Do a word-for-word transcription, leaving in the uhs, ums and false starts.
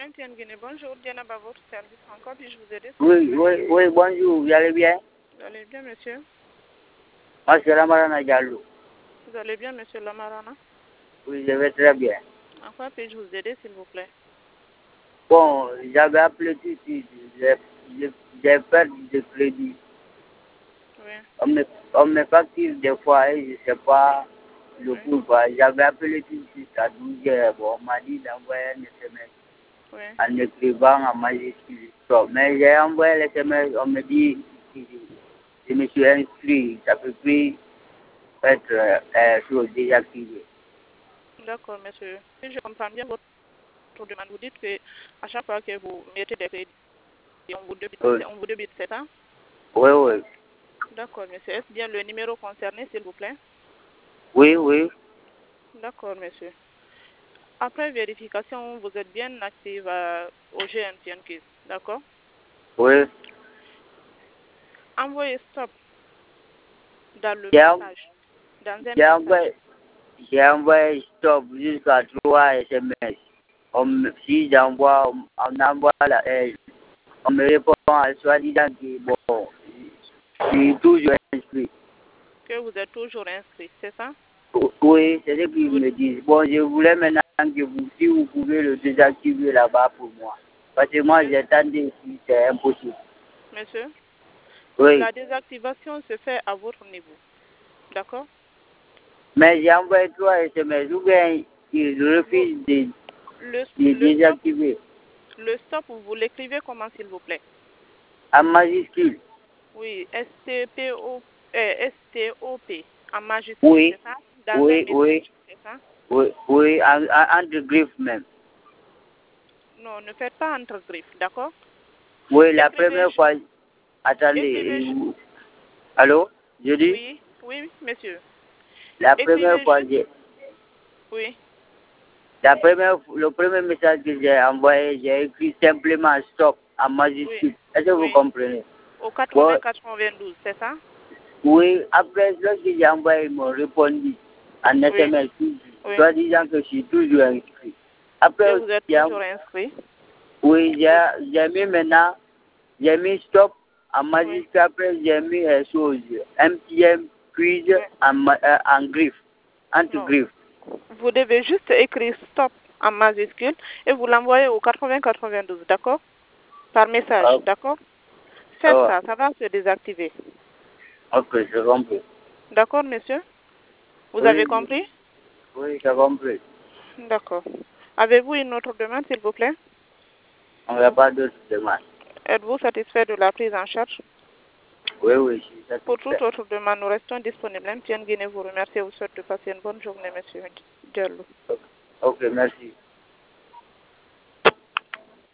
problème, Tienne Guinée. Bonjour, Diana, à votre service. Encore puis-je vous aider? Oui, oui, oui, bonjour, vous allez bien? Vous allez bien, monsieur? Moi, c'est Lamarana Diallo. Vous allez bien, monsieur Lamarana? Oui, je vais très bien. En quoi puis-je vous aider, s'il vous plaît? Bon, j'avais appelé tout de suite. J'ai j'ai- j'ai perdu de crédit. Oui, On me, on me facture des fois et je ne sais pas le oui, pourquoi. J'avais appelé tout de suite à douze heures. Bon, on m'a dit d'envoyer un S M S oui. en écrivant en majuscule. Stop. Mais j'ai envoyé le S M S, on me dit que je me suis inscrit. Ça peut plus être euh, euh, chose désactivée. D'accord, monsieur. Si je comprends bien votre demande, vous dites que à chaque fois que vous mettez des crédits, on vous débite, Oui, on vous débite, c'est ça? oui, oui. D'accord, monsieur. Est-ce bien le numéro concerné, s'il vous plaît? Oui, oui. D'accord, monsieur. Après vérification, vous êtes bien active euh, au G M T N Kiss, d'accord? Oui. Envoyez stop dans le J'ai en- message, dans un j'ai message. envoyé, j'ai envoyé stop jusqu'à trois S M S. On me- si j'envoie, on, on envoie la euh, on me répond à soi-disant que bon, je suis toujours inscrit. Que vous êtes toujours inscrit, c'est ça? Oui, c'est ce qu'ils Vous- me disent. Bon, je voulais maintenant que vous, si vous pouvez le désactiver là-bas pour moi. Parce que moi, j'ai tenté ici, c'est impossible. Monsieur, Oui. la désactivation se fait à votre niveau, d'accord? Mais j'ai envoyé trois S M S, ou bien ils Vous- refusent de, Le, de le stop, désactiver le stop, vous l'écrivez comment, s'il vous plaît? en majuscule. Oui, S T P O, euh, S T O P, en majuscule, Oui, c'est ça? Dans un oui, oui, message, c'est ça? oui, oui, en, en, entre griffes même. Non, ne faites pas entre griffes, d'accord? Oui, la Écrivez, première fois, écrivez, attendez, euh, allô, je dis, oui, oui, monsieur. la première Écrivez fois, juste, j'ai, oui, la première, le premier message que j'ai envoyé, j'ai écrit simplement stop en oui, majuscule. Est-ce que vous oui, comprenez? au Bon, quatre-vingts quatre-vingt-douze, c'est ça? oui, après, lorsque j'ai envoyé, ils m'ont répondu en Oui, S M S, oui. soit disant que je suis toujours inscrit. Après, Que aussi, vous êtes j'ai toujours inscrit? oui, j'ai j'ai mis maintenant, j'ai mis stop en Oui, majuscule, après j'ai mis euh, chose, M T M, quiz oui. en, ma- euh, en griffe, entre Non, griffes. vous devez juste écrire stop en majuscule et vous l'envoyez au quatre-vingts quatre-vingt-douze, d'accord? Par message, Ah, d'accord? Faites ah, ça, ça va se désactiver. ok, j'ai compris. D'accord, monsieur? Vous avez Oui, je- compris? oui, j'ai compris. D'accord. Avez-vous une autre demande, s'il vous plaît? On n'a pas d'autres demandes. Êtes-vous satisfait de la prise en charge? Oui, oui, je suis Pour toute satisfait. autre demande, nous restons disponibles. M T N Guinée vous remercie et vous souhaite de passer une bonne journée, monsieur Diallo. Ok, merci.